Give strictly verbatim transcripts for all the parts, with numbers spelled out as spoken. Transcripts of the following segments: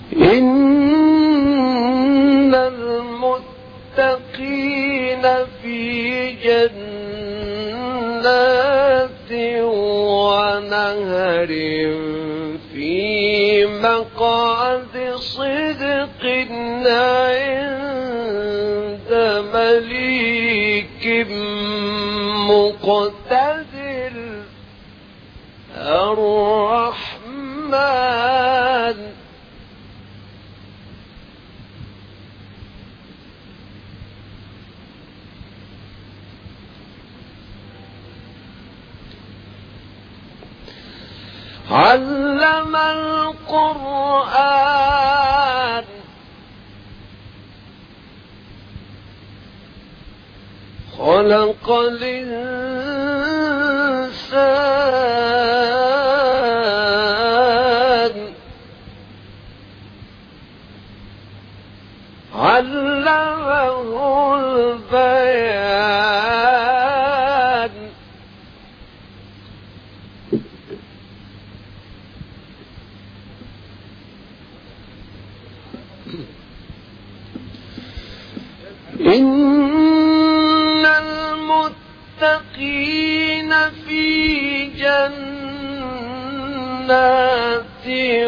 إن المتقين في جنات ونهر في مقعد صدق عند مليك مقتدر الرحمن. علم القرآن خلق الإنسان علمه البيان. إن المتقين في جنات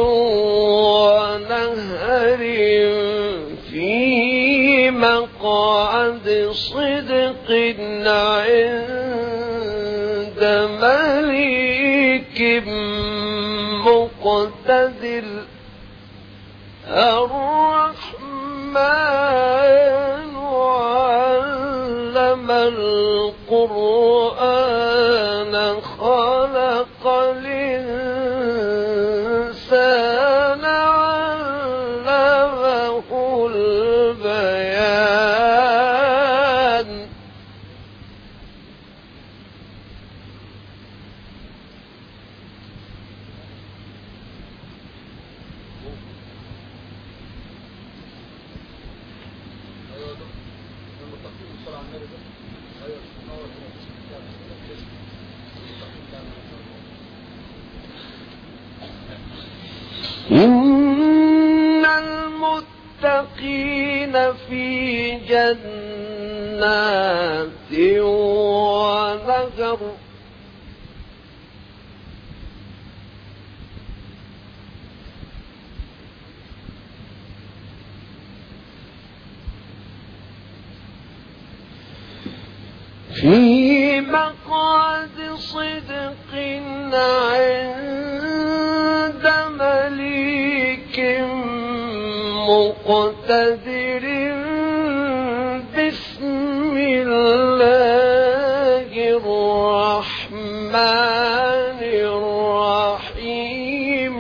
ونهر في مقعد صدق عند مليك مقتدر الرحمن. علم القرآن خلق الإنسان علمه البيان. إن المتقين في جنات ونهر في مقعد صدق عند مليك مقتدر. بسم الله الرحمن الرحيم.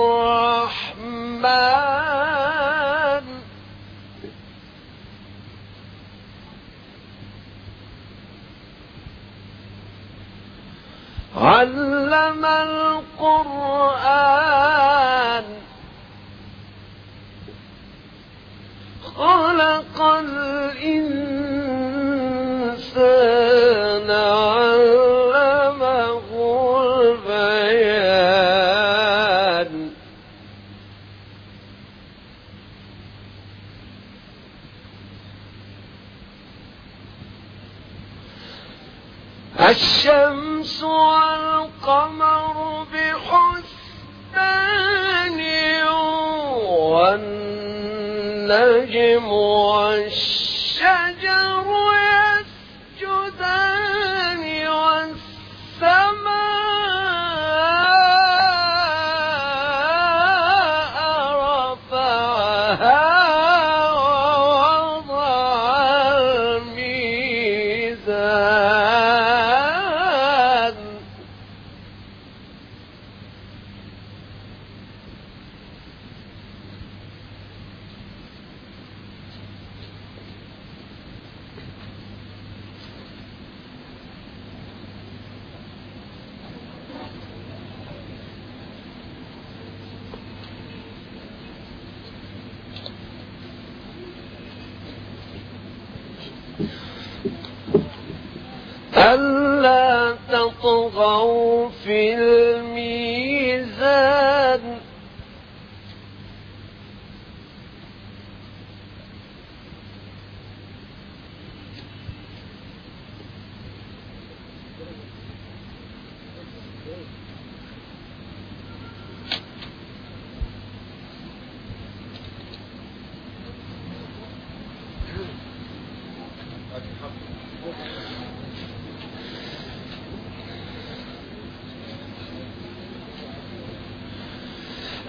الرحمن علم القرآن خلق الإنسان علمه البيان. الشمس والقمر بحسبان والنجم والشجر يسجدان والسماء رفعها ووضع الميزان. ألا تطغوا في الميزان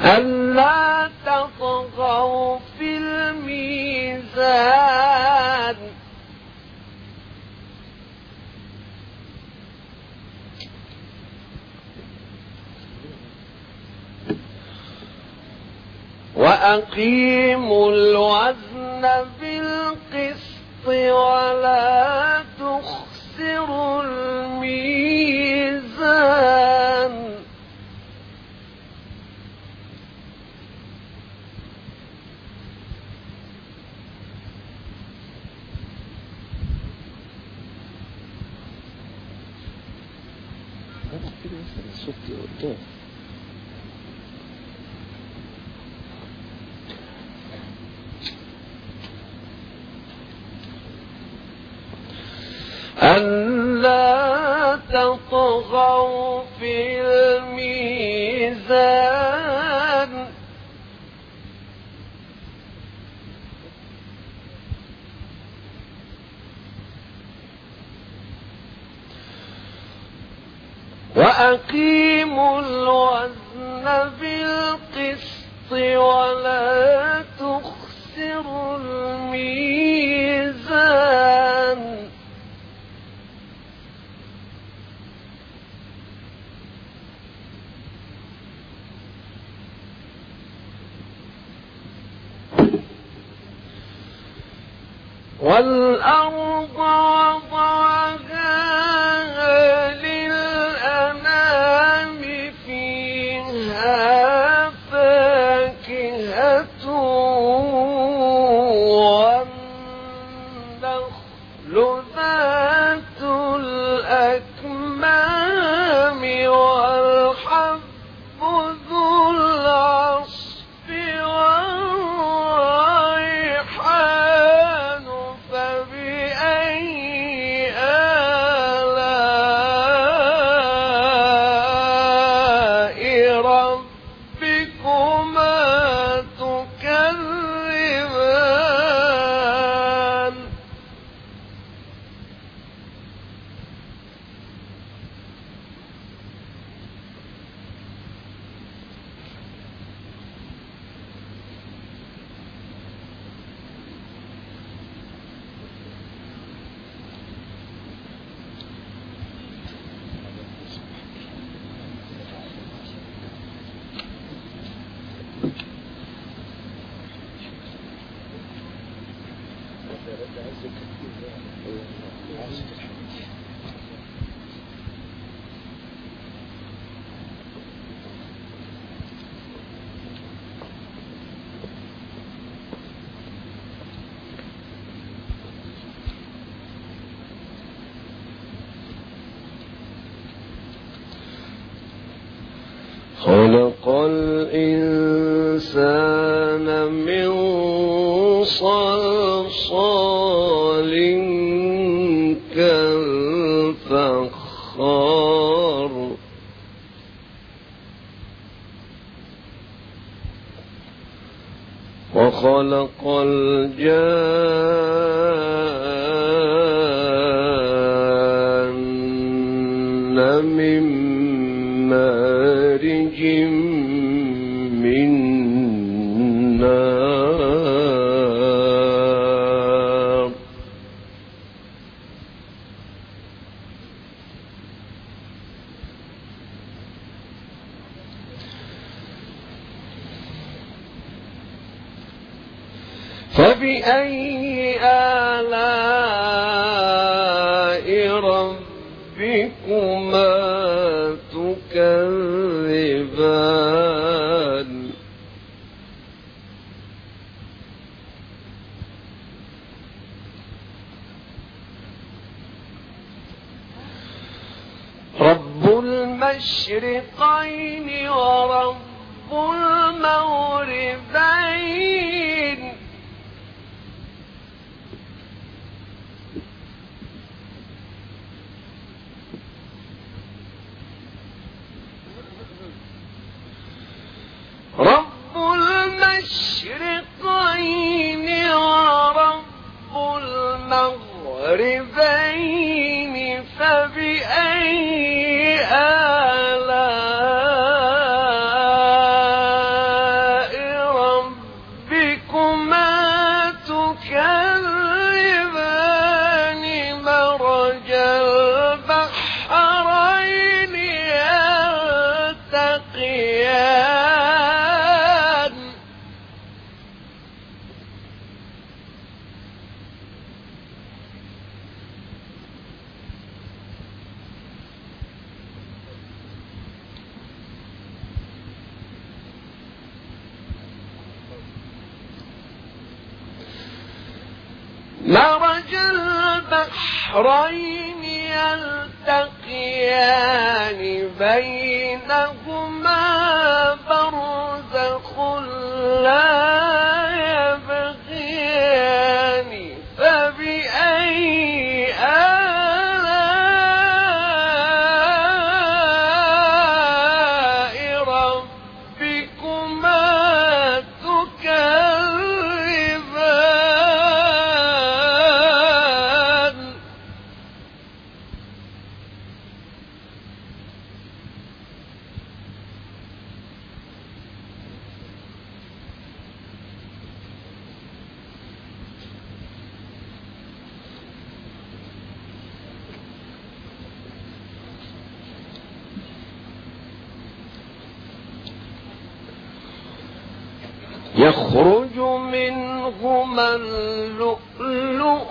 ألا تطغوا في الميزان وأقيموا الوزن بالقسط ولا تخسروا الميزان ألا تطغوا في الميزان وأقيموا الوزن بالقسط ولا تخسروا الميزان والأرض وضعها للأنام فيها فاكهة والنخل ذات الأكمام والحب ذو العصف والريحان فبأي آلاء ربكما تكذبان خلق الإنسان من صلصال كالفخار وخلق الجان من مارج من نار فبأي آلاء ربكما تكذبان رب المشرقين ورب المغربين رب المشرقين ورب المغربين فبأي آلاء مرج البحرين يلتقيان بينهما برزخ لا يبغيان فبأي آلاء ربكما تكذبان يخرج منهما اللؤلؤ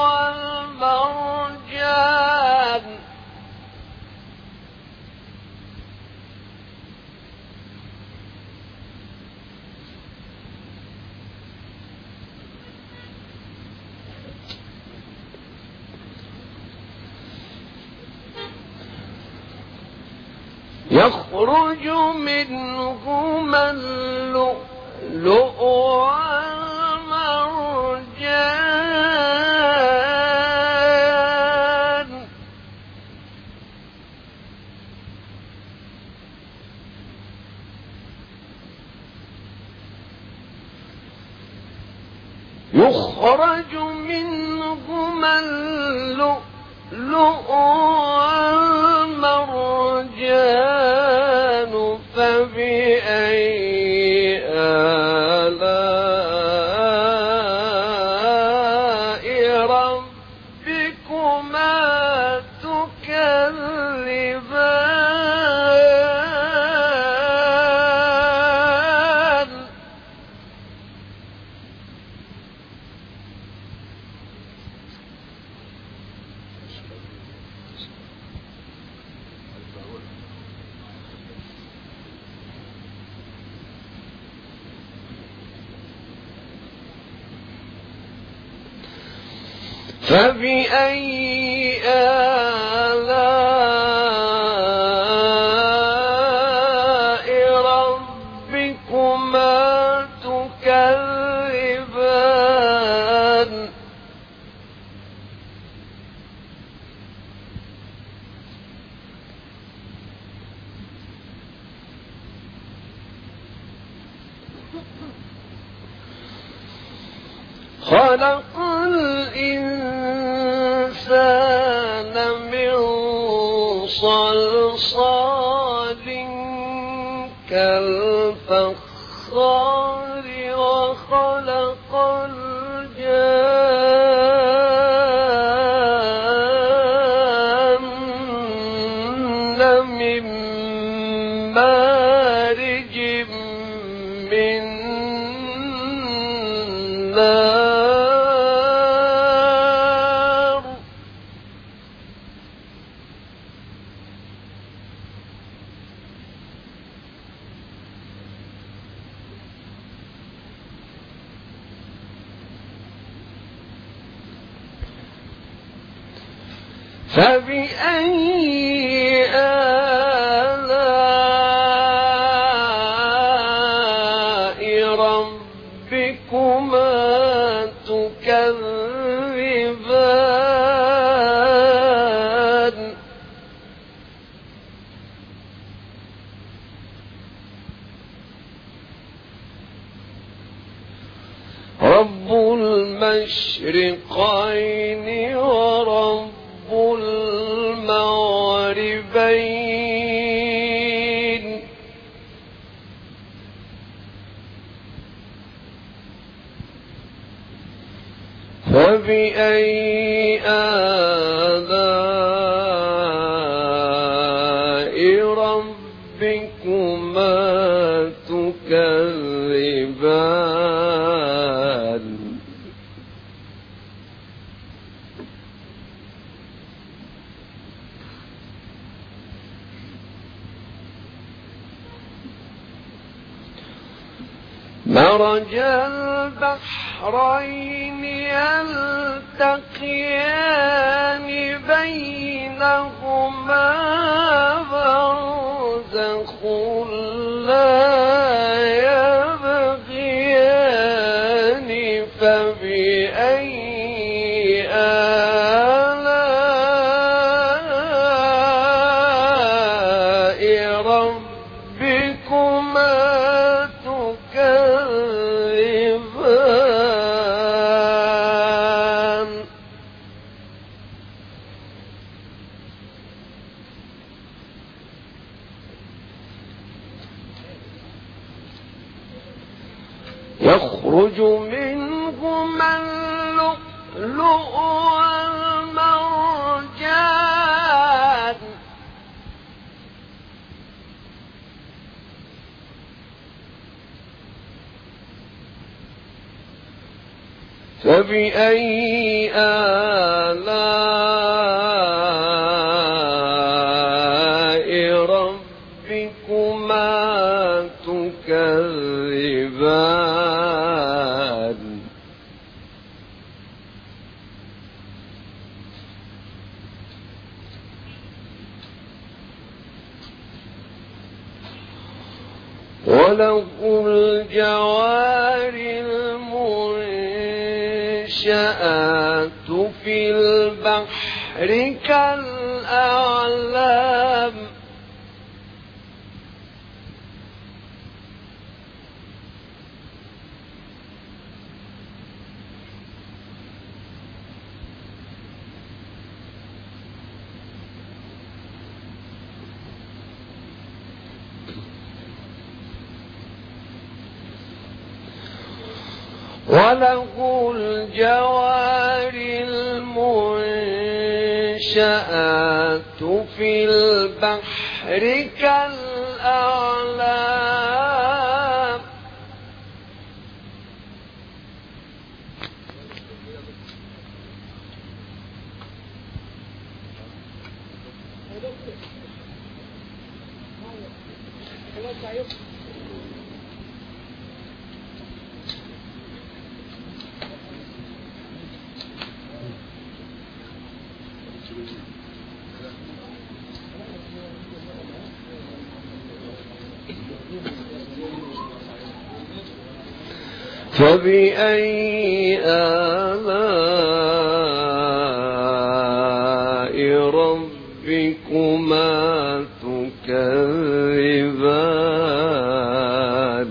والمرجان يخرج منهما اللؤلؤ والمرجان يخرج منهما اللؤلؤ والمرجان فبأي آلاء ربكما تكذبان فبأي آلاء ربكما تكذبان خلق الإنسان من صلصال كالفخار وخلق الجان من مارج من نار فبأي آلاء ربكما تكذبان رب المشرقين ورب المغربين فبأي آلاء ربكما تكذبان مرج البحرين يلتقيان بينهما برزخ لا يبغيان فبأي آلاء ربكما تكذبان يخرج منهما اللؤلؤ والمرجان فبأي آلاء ربكما تكذبان وله الجوار المنشآت في البحر كالأعلام وله الجوار المنشآت في البحر كالأعلام فبأي آلاء ربكما تكذبان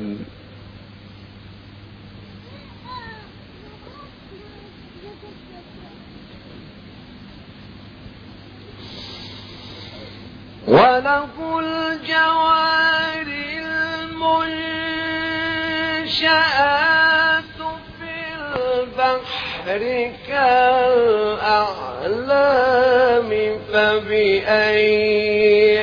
وله الجوار المنشآت في البحر كالأعلام فبأي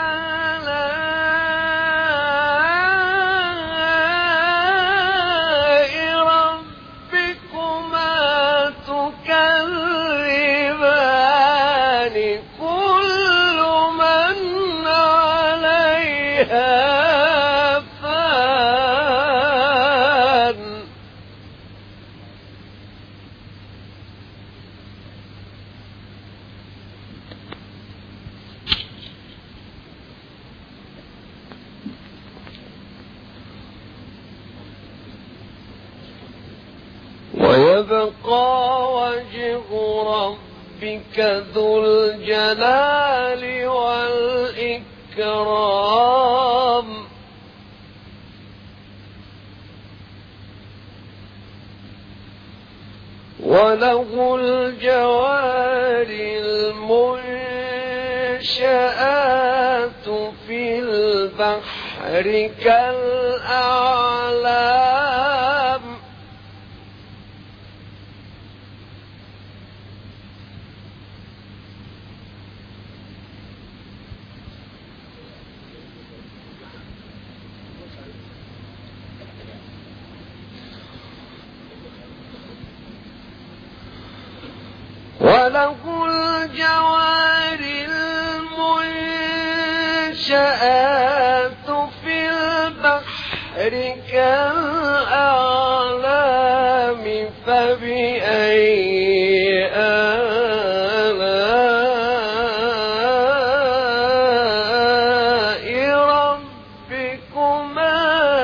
آلاء ربكما تكذبان كل من عليها فان ويبقى وجه ربك ذو الجلال والإكرام وله الجوار المنشآت في البحر كالأعلام وله الجوار المنشآت في البحر كالأعلام فبأي آلاء ربكما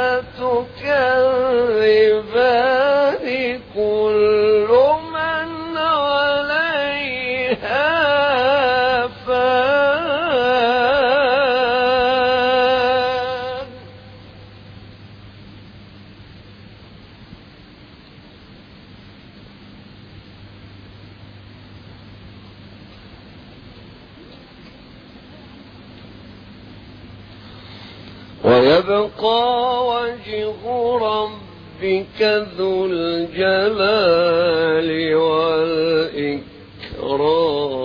تكذبان كل من عليها فان ويبقى وجه ربك ذو الجلال والإكرام